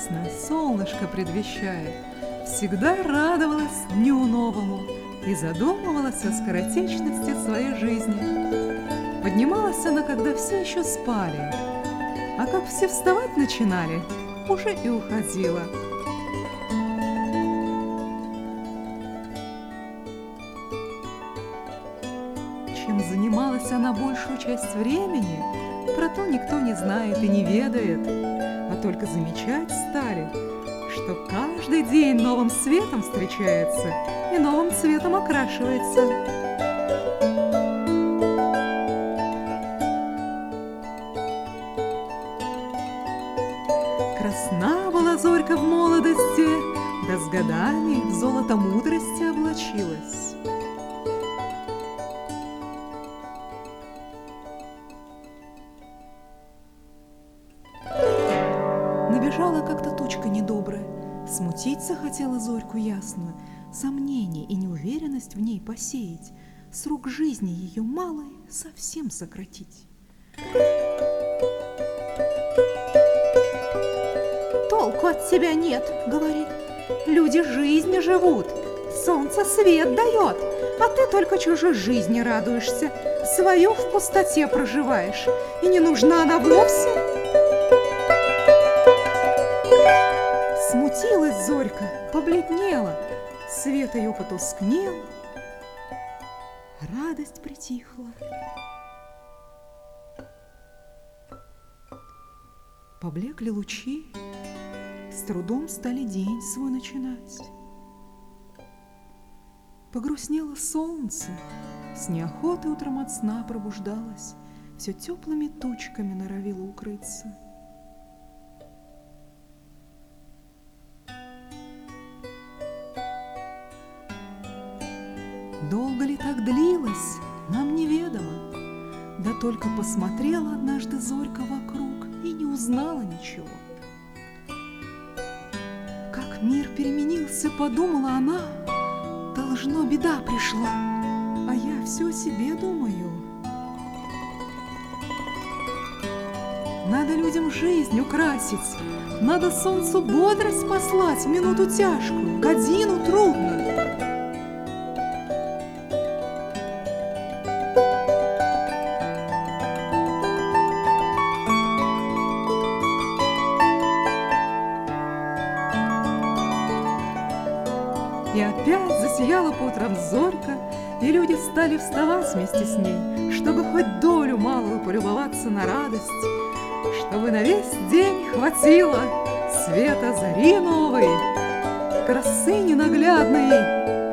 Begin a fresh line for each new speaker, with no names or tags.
ясное солнышко предвещает, всегда радовалась дню новому и задумывалась о скоротечности своей жизни. Поднималась она, когда все еще спали, а как все вставать начинали, уже и уходила. Чем занималась она большую часть времени, про то никто не знает и не ведает, а только замечать стали, что каждый день новым светом встречается и новым цветом окрашивается. Красна была зорька в молодости, да с годами в золото мудрости облачилась. Набежала как-то тучка недобрая, смутить захотела зорьку ясную, сомнение и неуверенность в ней посеять, срок жизни ее малой совсем сократить. «Толку от тебя нет, — говорит, — люди жизни живут, солнце свет дает, а ты только чужой жизни радуешься, свою в пустоте проживаешь, и не нужна она вовсе». Смутилась зорька, побледнела, свет ее потускнел, радость притихла. Поблекли лучи, с трудом стали день свой начинать. Погрустнело солнце, с неохотой утром от сна пробуждалось, все теплыми тучками норовило укрыться. Долго ли так длилось, нам неведомо, да только посмотрела однажды зорька вокруг и не узнала ничего. Как мир переменился, подумала она, должно беда пришла, а я все о себе думаю. Надо людям жизнь украсить, надо солнцу бодрость послать в минуту тяжкую, годину трудную. И опять засияла по утрам зорька, и люди стали вставать вместе с ней, чтобы хоть долю малую полюбоваться на радость, чтобы на весь день хватило света зари новой, красы ненаглядной